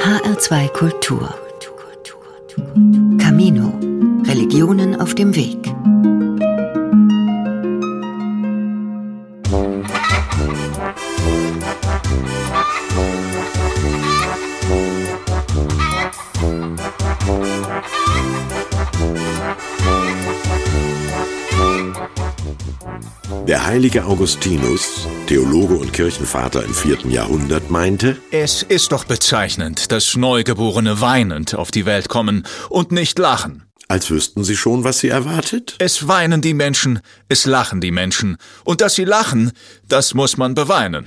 HR2 Kultur. Camino. Religionen auf dem Weg. Der heilige Augustinus, Theologe und Kirchenvater im 4. Jahrhundert, meinte: Es ist doch bezeichnend, dass Neugeborene weinend auf die Welt kommen und nicht lachen. Als wüssten sie schon, was sie erwartet? Es weinen die Menschen, es lachen die Menschen. Und dass sie lachen, das muss man beweinen.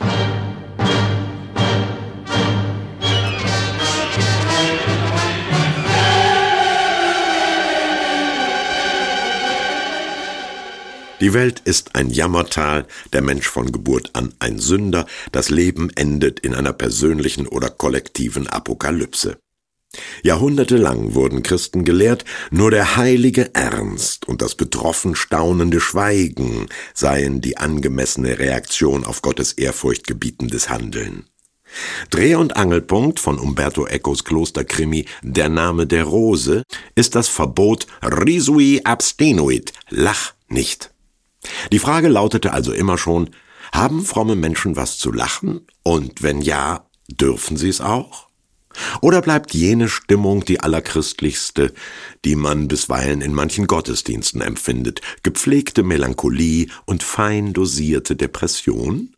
Die Welt ist ein Jammertal, der Mensch von Geburt an ein Sünder, das Leben endet in einer persönlichen oder kollektiven Apokalypse. Jahrhundertelang wurden Christen gelehrt, nur der heilige Ernst und das betroffen staunende Schweigen seien die angemessene Reaktion auf Gottes ehrfurchtgebietendes Handeln. Dreh- und Angelpunkt von Umberto Ecos Klosterkrimi Der Name der Rose ist das Verbot risui abstenuit, lach nicht. Die Frage lautete also immer schon: Haben fromme Menschen was zu lachen? Und wenn ja, dürfen sie es auch? Oder bleibt jene Stimmung die allerchristlichste, die man bisweilen in manchen Gottesdiensten empfindet, gepflegte Melancholie und fein dosierte Depression?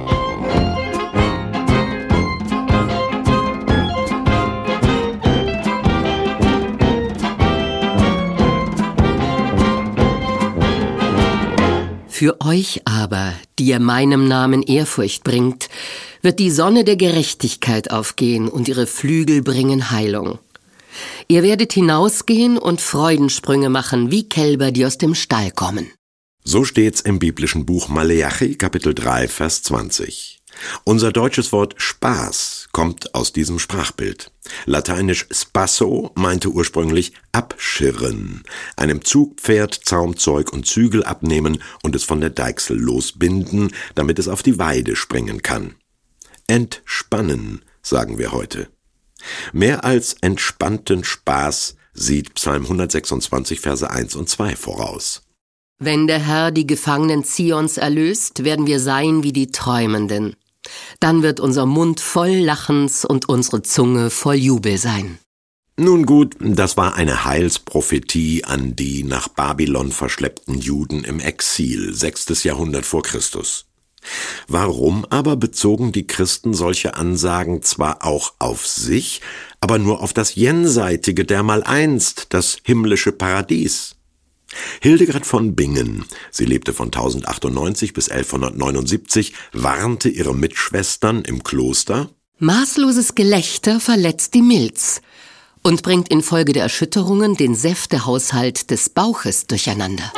Für euch aber, die ihr meinem Namen Ehrfurcht bringt, wird die Sonne der Gerechtigkeit aufgehen und ihre Flügel bringen Heilung. Ihr werdet hinausgehen und Freudensprünge machen, wie Kälber, die aus dem Stall kommen. So steht's im biblischen Buch Maleachi, Kapitel 3, Vers 20. Unser deutsches Wort Spaß kommt aus diesem Sprachbild. Lateinisch spasso meinte ursprünglich abschirren, einem Zugpferd Zaumzeug und Zügel abnehmen und es von der Deichsel losbinden, damit es auf die Weide springen kann. Entspannen, sagen wir heute. Mehr als entspannten Spaß sieht Psalm 126, Verse 1 und 2 voraus. Wenn der Herr die Gefangenen Zions erlöst, werden wir sein wie die Träumenden. Dann wird unser Mund voll Lachens und unsere Zunge voll Jubel sein. Nun gut, das war eine Heilsprophetie an die nach Babylon verschleppten Juden im Exil, 6. Jahrhundert vor Christus. Warum aber bezogen die Christen solche Ansagen zwar auch auf sich, aber nur auf das Jenseitige, dermaleinst das himmlische Paradies? Hildegard von Bingen, sie lebte von 1098 bis 1179, warnte ihre Mitschwestern im Kloster: Maßloses Gelächter verletzt die Milz und bringt infolge der Erschütterungen den Säftehaushalt des Bauches durcheinander.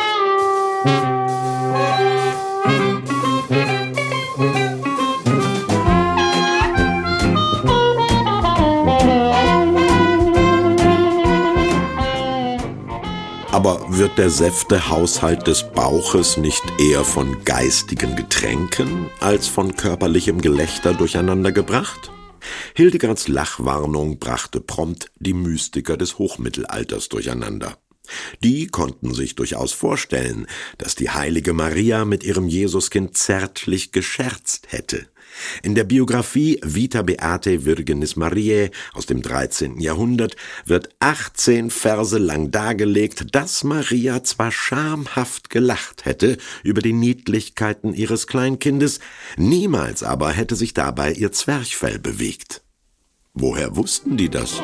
Aber wird der Säftehaushalt des Bauches nicht eher von geistigen Getränken als von körperlichem Gelächter durcheinander gebracht? Hildegards Lachwarnung brachte prompt die Mystiker des Hochmittelalters durcheinander. Die konnten sich durchaus vorstellen, dass die heilige Maria mit ihrem Jesuskind zärtlich gescherzt hätte. In der Biografie Vita Beatae Virginis Mariae aus dem 13. Jahrhundert wird 18 Verse lang dargelegt, dass Maria zwar schamhaft gelacht hätte über die Niedlichkeiten ihres Kleinkindes, niemals aber hätte sich dabei ihr Zwerchfell bewegt. Woher wussten die das?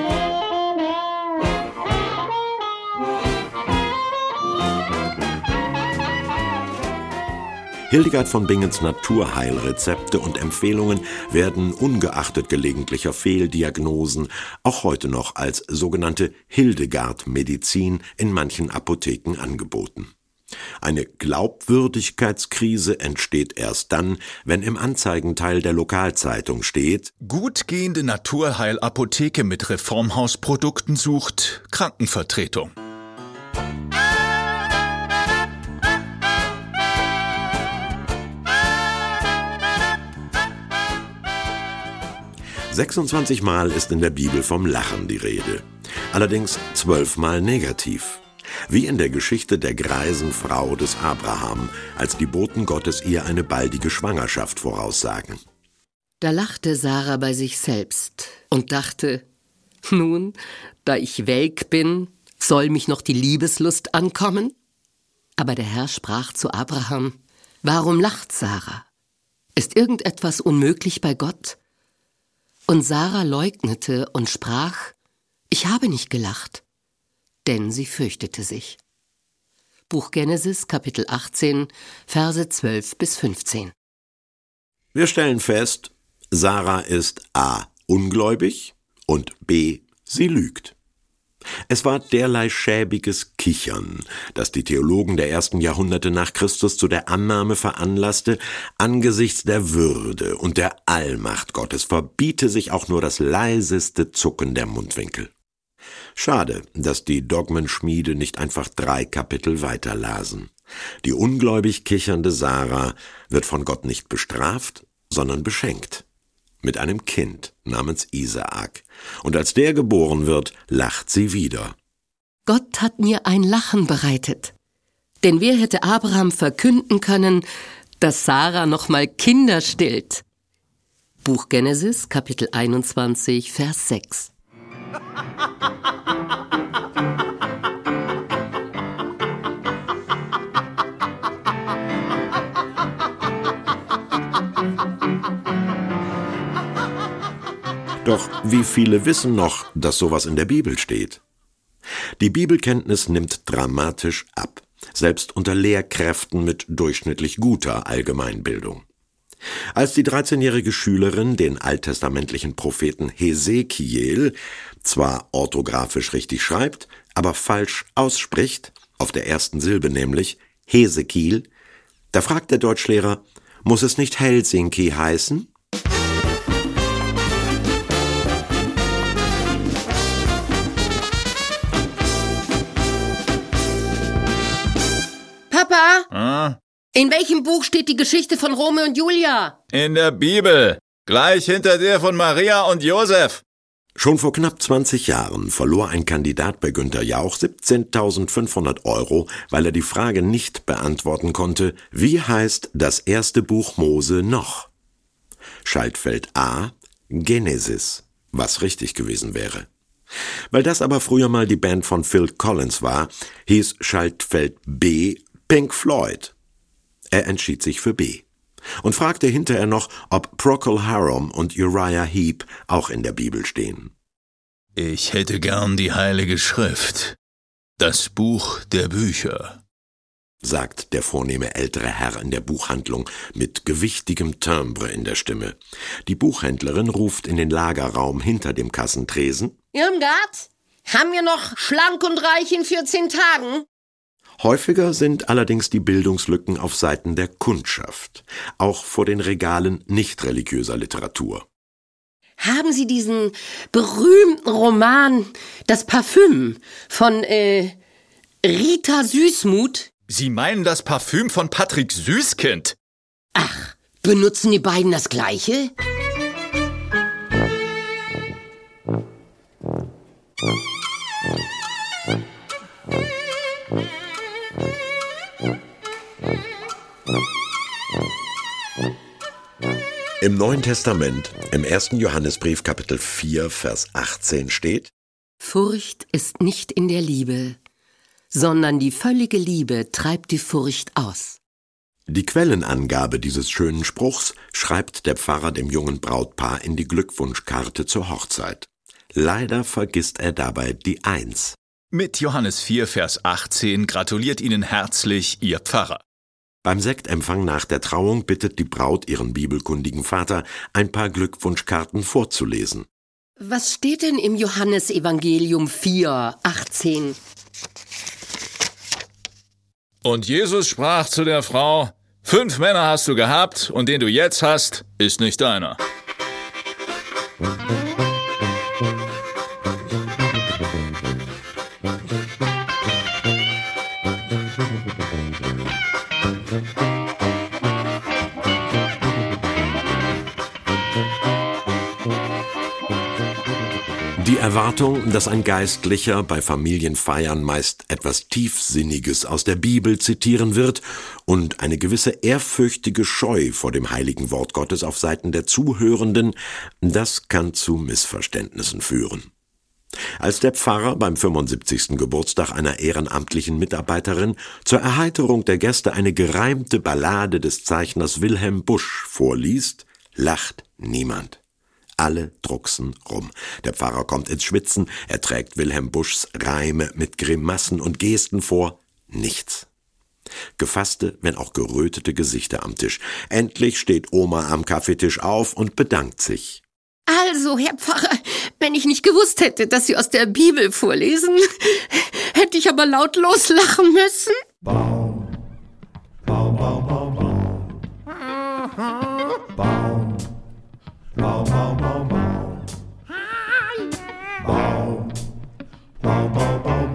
Hildegard von Bingens Naturheilrezepte und Empfehlungen werden ungeachtet gelegentlicher Fehldiagnosen auch heute noch als sogenannte Hildegard-Medizin in manchen Apotheken angeboten. Eine Glaubwürdigkeitskrise entsteht erst dann, wenn im Anzeigenteil der Lokalzeitung steht: Gut gehende Naturheilapotheke mit Reformhausprodukten sucht Krankenvertretung. 26 Mal ist in der Bibel vom Lachen die Rede. Allerdings 12 Mal negativ. Wie in der Geschichte der greisen Frau des Abraham, als die Boten Gottes ihr eine baldige Schwangerschaft voraussagen. Da lachte Sarah bei sich selbst und dachte, nun, da ich welk bin, soll mich noch die Liebeslust ankommen? Aber der Herr sprach zu Abraham, warum lacht Sarah? Ist irgendetwas unmöglich bei Gott? Und Sarah leugnete und sprach, ich habe nicht gelacht, denn sie fürchtete sich. Buch Genesis, Kapitel 18, Verse 12 bis 15. Wir stellen fest, Sarah ist a. ungläubig und b. sie lügt. Es war derlei schäbiges Kichern, das die Theologen der ersten Jahrhunderte nach Christus zu der Annahme veranlasste, angesichts der Würde und der Allmacht Gottes verbiete sich auch nur das leiseste Zucken der Mundwinkel. Schade, dass die Dogmenschmiede nicht einfach 3 Kapitel weiterlasen. Die ungläubig kichernde Sarah wird von Gott nicht bestraft, sondern beschenkt. Mit einem Kind namens Isaak. Und als der geboren wird, lacht sie wieder. Gott hat mir ein Lachen bereitet. Denn wer hätte Abraham verkünden können, dass Sarah noch mal Kinder stillt? Buch Genesis, Kapitel 21, Vers 6. Doch wie viele wissen noch, dass sowas in der Bibel steht? Die Bibelkenntnis nimmt dramatisch ab, selbst unter Lehrkräften mit durchschnittlich guter Allgemeinbildung. Als die 13-jährige Schülerin den alttestamentlichen Propheten Hesekiel zwar orthografisch richtig schreibt, aber falsch ausspricht, auf der ersten Silbe nämlich, Hesekiel, da fragt der Deutschlehrer, muss es nicht Helsinki heißen? Papa, in welchem Buch steht die Geschichte von Romeo und Julia? In der Bibel, gleich hinter der von Maria und Josef. Schon vor knapp 20 Jahren verlor ein Kandidat bei Günter Jauch 17.500 €, weil er die Frage nicht beantworten konnte, wie heißt das erste Buch Mose noch? Schaltfeld A, Genesis, was richtig gewesen wäre. Weil das aber früher mal die Band von Phil Collins war, hieß Schaltfeld B Pink Floyd. Er entschied sich für B und fragte hinterher noch, ob Procol Harum und Uriah Heep auch in der Bibel stehen. Ich hätte gern die Heilige Schrift, das Buch der Bücher, sagt der vornehme ältere Herr in der Buchhandlung mit gewichtigem Timbre in der Stimme. Die Buchhändlerin ruft in den Lagerraum hinter dem Kassentresen. Irmgard, haben wir noch schlank und reich in 14 Tagen? Häufiger sind allerdings die Bildungslücken auf Seiten der Kundschaft, auch vor den Regalen nicht religiöser Literatur. Haben Sie diesen berühmten Roman Das Parfüm von Rita Süßmuth? Sie meinen das Parfüm von Patrick Süßkind? Ach, benutzen die beiden das Gleiche? Im Neuen Testament, im 1. Johannesbrief, Kapitel 4, Vers 18 steht: Furcht ist nicht in der Liebe, sondern die völlige Liebe treibt die Furcht aus. Die Quellenangabe dieses schönen Spruchs schreibt der Pfarrer dem jungen Brautpaar in die Glückwunschkarte zur Hochzeit. Leider vergisst er dabei die 1. Mit Johannes 4, Vers 18 gratuliert Ihnen herzlich Ihr Pfarrer. Beim Sektempfang nach der Trauung bittet die Braut ihren bibelkundigen Vater, ein paar Glückwunschkarten vorzulesen. Was steht denn im Johannesevangelium 4, 18? Und Jesus sprach zu der Frau: 5 Männer hast du gehabt, und den du jetzt hast, ist nicht deiner. Die Erwartung, dass ein Geistlicher bei Familienfeiern meist etwas Tiefsinniges aus der Bibel zitieren wird und eine gewisse ehrfürchtige Scheu vor dem heiligen Wort Gottes auf Seiten der Zuhörenden, das kann zu Missverständnissen führen. Als der Pfarrer beim 75. Geburtstag einer ehrenamtlichen Mitarbeiterin zur Erheiterung der Gäste eine gereimte Ballade des Zeichners Wilhelm Busch vorliest, lacht niemand. Alle drucksen rum. Der Pfarrer kommt ins Schwitzen, er trägt Wilhelm Buschs Reime mit Grimassen und Gesten vor. Nichts. Gefasste, wenn auch gerötete Gesichter am Tisch. Endlich steht Oma am Kaffeetisch auf und bedankt sich. Also, Herr Pfarrer, wenn ich nicht gewusst hätte, dass Sie aus der Bibel vorlesen, hätte ich aber lautlos lachen müssen. Baum, Baum, Baum, Baum, Baum. Baum, Baum, Baum, Baum, Baum. Baum, Baum, Baum, Baum, Baum.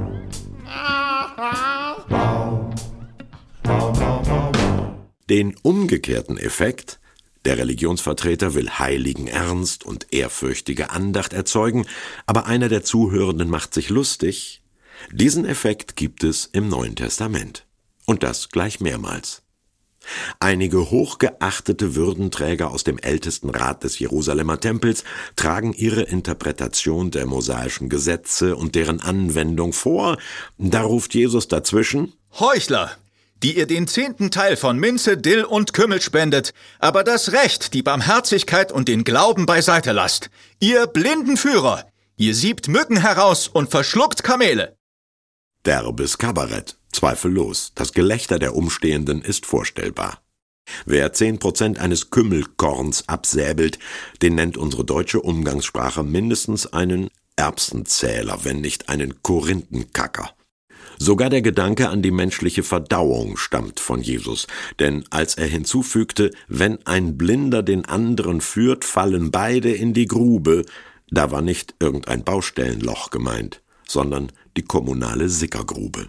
Baum, Baum, Baum, Baum, Baum. Den umgekehrten Effekt: Der Religionsvertreter will heiligen Ernst und ehrfürchtige Andacht erzeugen, aber einer der Zuhörenden macht sich lustig. Diesen Effekt gibt es im Neuen Testament. Und das gleich mehrmals. Einige hochgeachtete Würdenträger aus dem Ältestenrat des Jerusalemer Tempels tragen ihre Interpretation der mosaischen Gesetze und deren Anwendung vor. Da ruft Jesus dazwischen: Heuchler, die ihr den 10. Teil von Minze, Dill und Kümmel spendet, aber das Recht, die Barmherzigkeit und den Glauben beiseite lasst. Ihr blinden Führer, ihr siebt Mücken heraus und verschluckt Kamele. Derbes Kabarett, zweifellos. Das Gelächter der Umstehenden ist vorstellbar. Wer 10% eines Kümmelkorns absäbelt, den nennt unsere deutsche Umgangssprache mindestens einen Erbsenzähler, wenn nicht einen Korinthenkacker. Sogar der Gedanke an die menschliche Verdauung stammt von Jesus, denn als er hinzufügte, wenn ein Blinder den anderen führt, fallen beide in die Grube, da war nicht irgendein Baustellenloch gemeint, sondern die kommunale Sickergrube.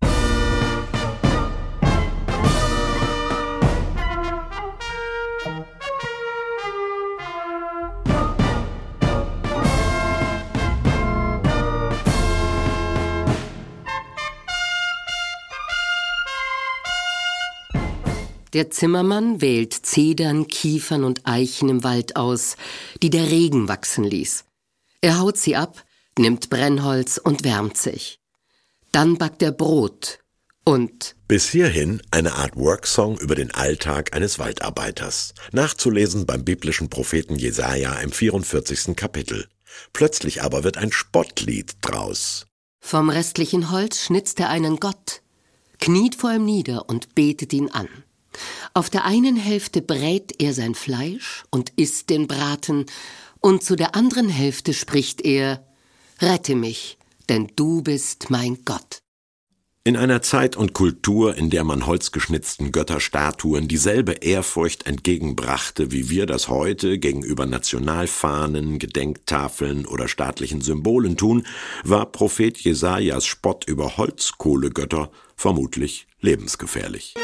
Der Zimmermann wählt Zedern, Kiefern und Eichen im Wald aus, die der Regen wachsen ließ. Er haut sie ab, nimmt Brennholz und wärmt sich. Dann backt er Brot und... Bis hierhin eine Art Worksong über den Alltag eines Waldarbeiters. Nachzulesen beim biblischen Propheten Jesaja im 44. Kapitel. Plötzlich aber wird ein Spottlied draus. Vom restlichen Holz schnitzt er einen Gott, kniet vor ihm nieder und betet ihn an. Auf der einen Hälfte brät er sein Fleisch und isst den Braten, und zu der anderen Hälfte spricht er: Rette mich, denn du bist mein Gott. In einer Zeit und Kultur, in der man holzgeschnitzten Götterstatuen dieselbe Ehrfurcht entgegenbrachte, wie wir das heute gegenüber Nationalfahnen, Gedenktafeln oder staatlichen Symbolen tun, war Prophet Jesajas Spott über Holzkohlegötter vermutlich lebensgefährlich.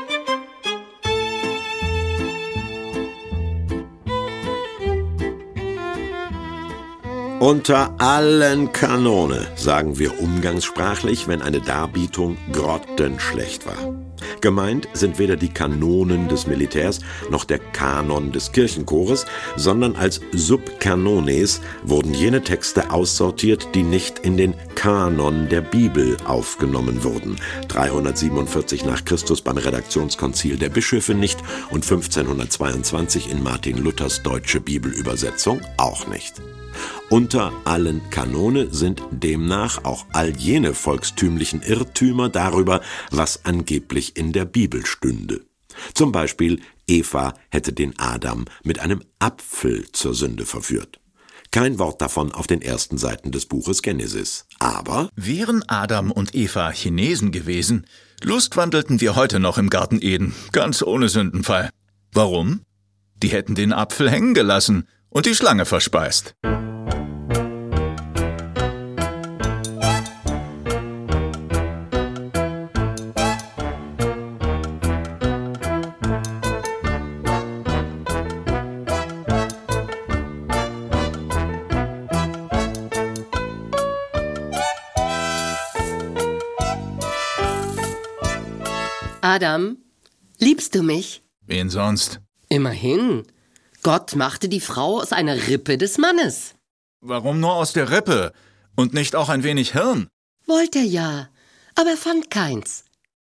Unter allen Kanone, sagen wir umgangssprachlich, wenn eine Darbietung grottenschlecht war. Gemeint sind weder die Kanonen des Militärs noch der Kanon des Kirchenchores, sondern als Subkanones wurden jene Texte aussortiert, die nicht in den Kanon der Bibel aufgenommen wurden. 347 nach Christus beim Redaktionskonzil der Bischöfe nicht und 1522 in Martin Luthers deutsche Bibelübersetzung auch nicht. Unter allen Kanone sind demnach auch all jene volkstümlichen Irrtümer darüber, was angeblich in der Bibel stünde. Zum Beispiel, Eva hätte den Adam mit einem Apfel zur Sünde verführt. Kein Wort davon auf den ersten Seiten des Buches Genesis. Aber wären Adam und Eva Chinesen gewesen, lustwandelten wir heute noch im Garten Eden, ganz ohne Sündenfall. Warum? Die hätten den Apfel hängen gelassen und die Schlange verspeist. Adam, liebst du mich? Wen sonst? Immerhin. Gott machte die Frau aus einer Rippe des Mannes. Warum nur aus der Rippe und nicht auch ein wenig Hirn? Wollte er ja, aber er fand keins.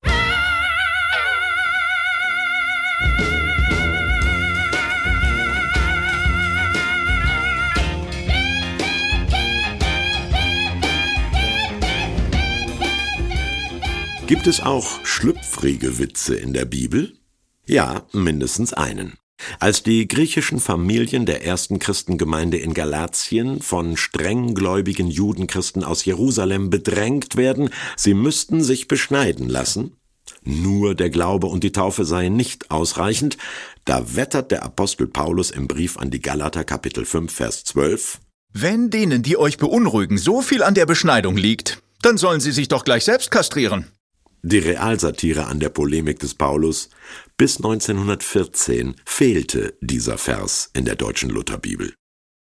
Gibt es auch schlüpfrige Witze in der Bibel? Ja, mindestens einen. Als die griechischen Familien der ersten Christengemeinde in Galatien von strenggläubigen Judenchristen aus Jerusalem bedrängt werden, sie müssten sich beschneiden lassen, nur der Glaube und die Taufe seien nicht ausreichend, da wettert der Apostel Paulus im Brief an die Galater Kapitel 5, Vers 12: Wenn denen, die euch beunruhigen, so viel an der Beschneidung liegt, dann sollen sie sich doch gleich selbst kastrieren. Die Realsatire an der Polemik des Paulus: Bis 1914 fehlte dieser Vers in der deutschen Lutherbibel.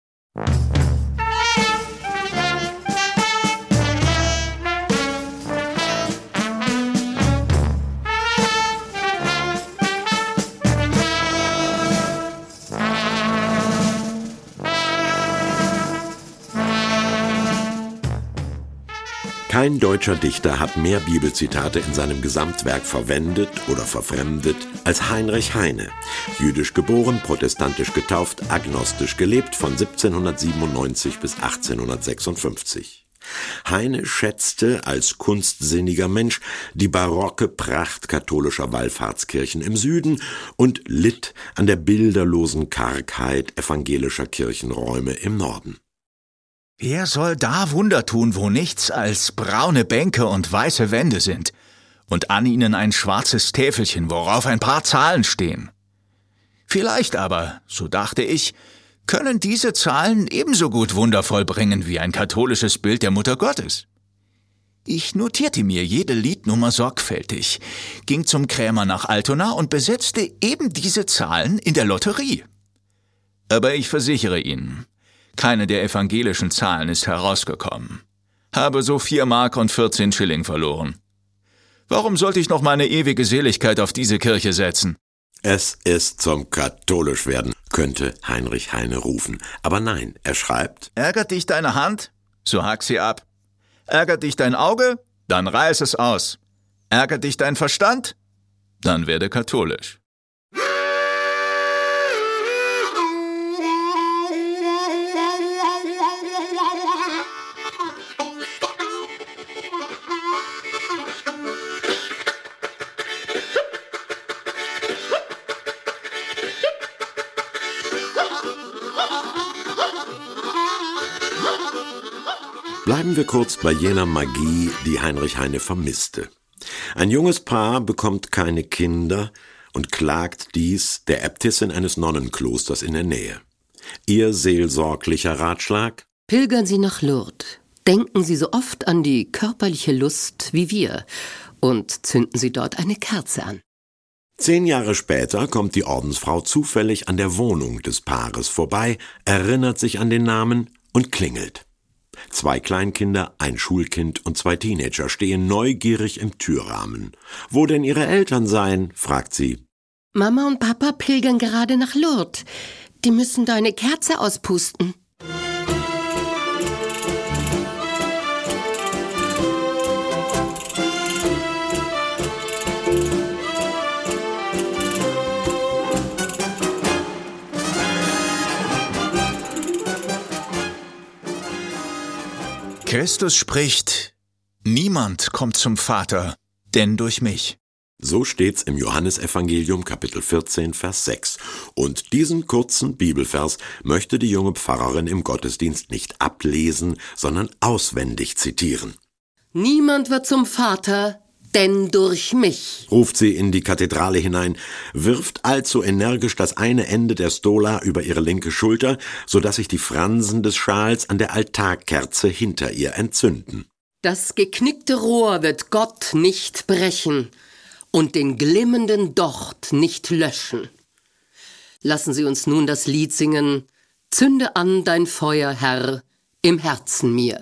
Kein deutscher Dichter hat mehr Bibelzitate in seinem Gesamtwerk verwendet oder verfremdet als Heinrich Heine. Jüdisch geboren, protestantisch getauft, agnostisch gelebt von 1797 bis 1856. Heine schätzte als kunstsinniger Mensch die barocke Pracht katholischer Wallfahrtskirchen im Süden und litt an der bilderlosen Kargheit evangelischer Kirchenräume im Norden. Wer soll da Wunder tun, wo nichts als braune Bänke und weiße Wände sind und an ihnen ein schwarzes Täfelchen, worauf ein paar Zahlen stehen? Vielleicht aber, so dachte ich, können diese Zahlen ebenso gut Wunder vollbringen wie ein katholisches Bild der Mutter Gottes. Ich notierte mir jede Liednummer sorgfältig, ging zum Krämer nach Altona und besetzte eben diese Zahlen in der Lotterie. Aber ich versichere Ihnen, keine der evangelischen Zahlen ist herausgekommen. Habe so 4 Mark und 14 Schilling verloren. Warum sollte ich noch meine ewige Seligkeit auf diese Kirche setzen? Es ist zum Katholischwerden, könnte Heinrich Heine rufen. Aber nein, er schreibt: Ärgert dich deine Hand? So hack sie ab. Ärgert dich dein Auge? Dann reiß es aus. Ärgert dich dein Verstand? Dann werde katholisch. Bleiben wir kurz bei jener Magie, die Heinrich Heine vermisste. Ein junges Paar bekommt keine Kinder und klagt dies der Äbtissin eines Nonnenklosters in der Nähe. Ihr seelsorglicher Ratschlag: Pilgern Sie nach Lourdes. Denken Sie so oft an die körperliche Lust wie wir und zünden Sie dort eine Kerze an. 10 Jahre später kommt die Ordensfrau zufällig an der Wohnung des Paares vorbei, erinnert sich an den Namen und klingelt. 2 Kleinkinder, ein Schulkind und 2 Teenager stehen neugierig im Türrahmen. Wo denn ihre Eltern seien, fragt sie. Mama und Papa pilgern gerade nach Lourdes. Die müssen da eine Kerze auspusten. Christus spricht: Niemand kommt zum Vater, denn durch mich. So steht's im Johannesevangelium Kapitel 14, Vers 6. Und diesen kurzen Bibelvers möchte die junge Pfarrerin im Gottesdienst nicht ablesen, sondern auswendig zitieren. Niemand wird zum Vater, denn durch mich, ruft sie in die Kathedrale hinein, wirft allzu energisch das eine Ende der Stola über ihre linke Schulter, sodass sich die Fransen des Schals an der Altarkerze hinter ihr entzünden. Das geknickte Rohr wird Gott nicht brechen und den glimmenden Docht nicht löschen. Lassen Sie uns nun das Lied singen: Zünde an dein Feuer, Herr, im Herzen mir.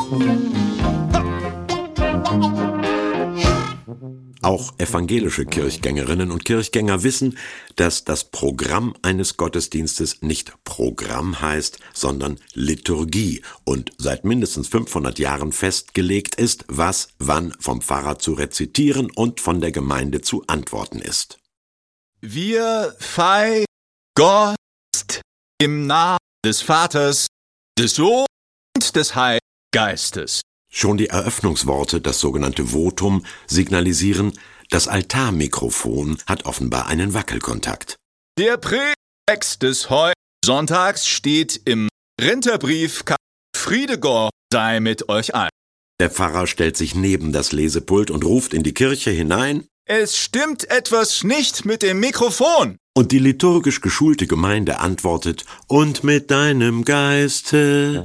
Auch evangelische Kirchgängerinnen und Kirchgänger wissen, dass das Programm eines Gottesdienstes nicht Programm heißt, sondern Liturgie und seit mindestens 500 Jahren festgelegt ist, was wann vom Pfarrer zu rezitieren und von der Gemeinde zu antworten ist. Wir feiern Gott im Namen des Vaters, des Sohnes und des Heiligen Geistes. Schon die Eröffnungsworte, das sogenannte Votum, signalisieren, das Altarmikrofon hat offenbar einen Wackelkontakt. Der Predigtext des heutigen Sonntags steht im Rinderbrief Friede Gott sei mit euch allen. Der Pfarrer stellt sich neben das Lesepult und ruft in die Kirche hinein: Es stimmt etwas nicht mit dem Mikrofon. Und die liturgisch geschulte Gemeinde antwortet: Und mit deinem Geiste.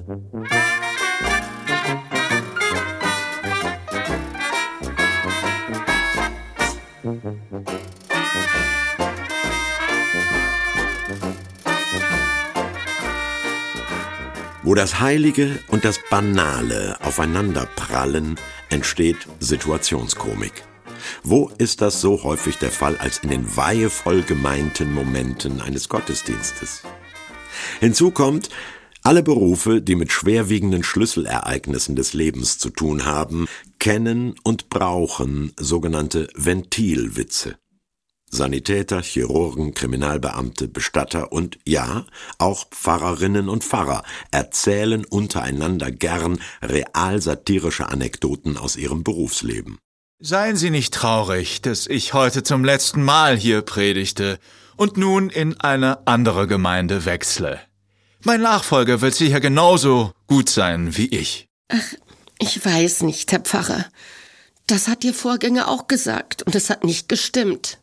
Wo das Heilige und das Banale aufeinanderprallen, entsteht Situationskomik. Wo ist das so häufig der Fall als in den weihevoll gemeinten Momenten eines Gottesdienstes? Hinzu kommt, alle Berufe, die mit schwerwiegenden Schlüsselereignissen des Lebens zu tun haben, kennen und brauchen sogenannte Ventilwitze. Sanitäter, Chirurgen, Kriminalbeamte, Bestatter und, ja, auch Pfarrerinnen und Pfarrer erzählen untereinander gern real-satirische Anekdoten aus ihrem Berufsleben. Seien Sie nicht traurig, dass ich heute zum letzten Mal hier predigte und nun in eine andere Gemeinde wechsle. Mein Nachfolger wird sicher genauso gut sein wie ich. Ach, ich weiß nicht, Herr Pfarrer. Das hat Ihr Vorgänger auch gesagt und es hat nicht gestimmt.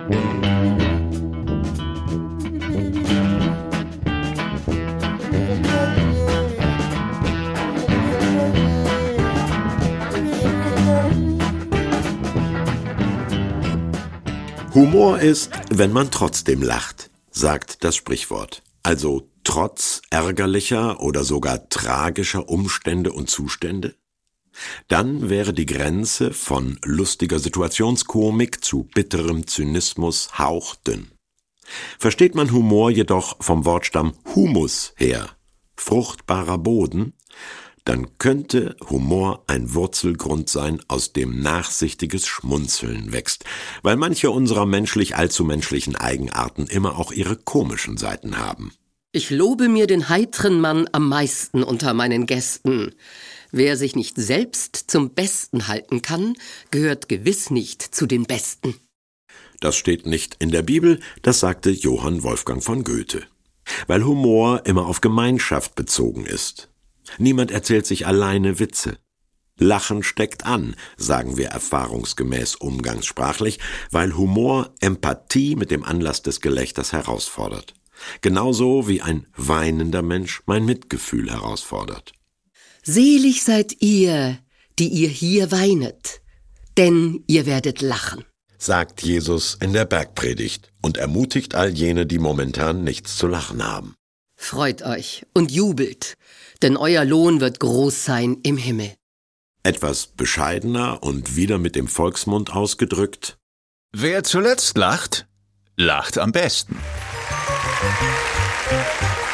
Humor ist, wenn man trotzdem lacht, sagt das Sprichwort. Also trotz ärgerlicher oder sogar tragischer Umstände und Zustände? Dann wäre die Grenze von lustiger Situationskomik zu bitterem Zynismus hauchdünn. Versteht man Humor jedoch vom Wortstamm Humus her, fruchtbarer Boden, dann könnte Humor ein Wurzelgrund sein, aus dem nachsichtiges Schmunzeln wächst, weil manche unserer menschlich allzu menschlichen Eigenarten immer auch ihre komischen Seiten haben. Ich lobe mir den heitren Mann am meisten unter meinen Gästen. Wer sich nicht selbst zum Besten halten kann, gehört gewiss nicht zu den Besten. Das steht nicht in der Bibel, das sagte Johann Wolfgang von Goethe. Weil Humor immer auf Gemeinschaft bezogen ist. Niemand erzählt sich alleine Witze. Lachen steckt an, sagen wir erfahrungsgemäß umgangssprachlich, weil Humor Empathie mit dem Anlass des Gelächters herausfordert. Genauso wie ein weinender Mensch mein Mitgefühl herausfordert. Selig seid ihr, die ihr hier weinet, denn ihr werdet lachen, sagt Jesus in der Bergpredigt und ermutigt all jene, die momentan nichts zu lachen haben. Freut euch und jubelt, denn euer Lohn wird groß sein im Himmel. Etwas bescheidener und wieder mit dem Volksmund ausgedrückt: Wer zuletzt lacht, lacht am besten.